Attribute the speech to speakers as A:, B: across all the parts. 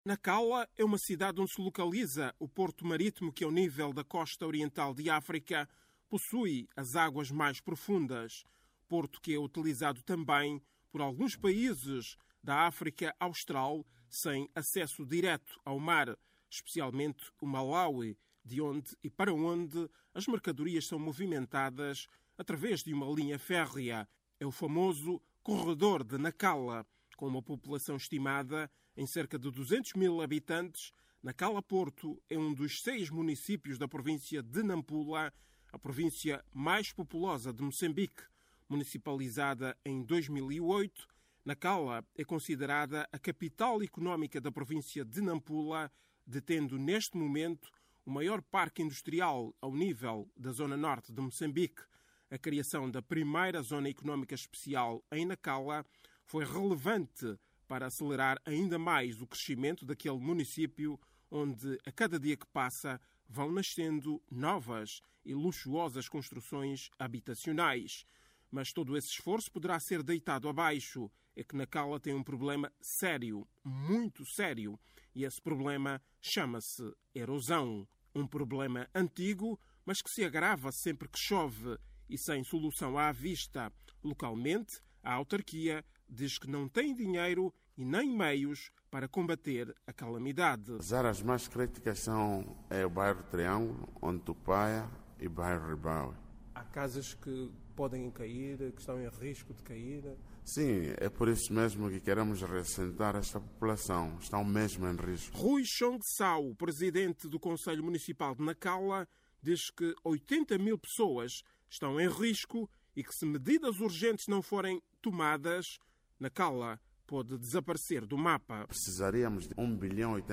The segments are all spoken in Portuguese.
A: Nacala é uma cidade onde se localiza o porto marítimo que, ao nível da costa oriental de África, possui as águas mais profundas. Porto que é utilizado também por alguns países da África Austral sem acesso direto ao mar, especialmente o Malawi, de onde e para onde as mercadorias são movimentadas através de uma linha férrea. É o famoso Corredor de Nacala. Com uma população estimada em cerca de 200 mil habitantes, Nacala Porto é um dos 6 municípios da província de Nampula, a província mais populosa de Moçambique. Municipalizada em 2008, Nacala é considerada a capital económica da província de Nampula, detendo neste momento o maior parque industrial ao nível da zona norte de Moçambique. A criação da primeira zona económica especial em Nacala foi relevante para acelerar ainda mais o crescimento daquele município, onde a cada dia que passa vão nascendo novas e luxuosas construções habitacionais. Mas todo esse esforço poderá ser deitado abaixo. É que Nacala tem um problema sério, muito sério, e esse problema chama-se erosão. Um problema antigo, mas que se agrava sempre que chove e sem solução à vista. Localmente, a autarquia diz que não tem dinheiro e nem meios para combater a calamidade.
B: As áreas mais críticas são o bairro Triângulo, Ontupaia e bairro Ribaue.
A: Há casas que podem cair, que estão em risco de cair?
B: Sim, é por isso mesmo que queremos reassentar esta população. Estão mesmo em risco.
A: Rui Chong Sao, presidente do Conselho Municipal de Nacala, diz que 80 mil pessoas estão em risco e que, se medidas urgentes não forem tomadas, Nacala pode desaparecer do mapa.
B: Precisaríamos de 1,86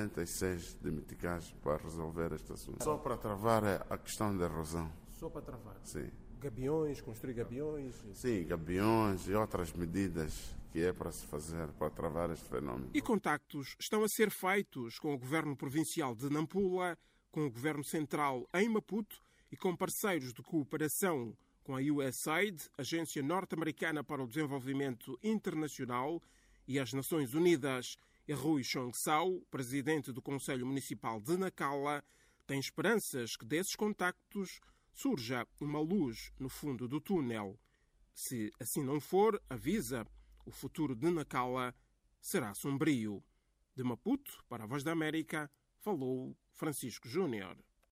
B: bilhão de meticais para resolver este assunto. Só para travar a questão da erosão.
A: Só para travar?
B: Sim.
A: Gabiões, construir gabiões?
B: Sim, gabiões e outras medidas que é para se fazer para travar este fenómeno.
A: E contactos estão a ser feitos com o Governo Provincial de Nampula, com o Governo Central em Maputo e com parceiros de cooperação com a USAID, Agência Norte-Americana para o Desenvolvimento Internacional, e as Nações Unidas. E Rui Chong Sao, presidente do Conselho Municipal de Nacala, tem esperanças que desses contactos surja uma luz no fundo do túnel. Se assim não for, avisa, o futuro de Nacala será sombrio. De Maputo, para a Voz da América, falou Francisco Júnior.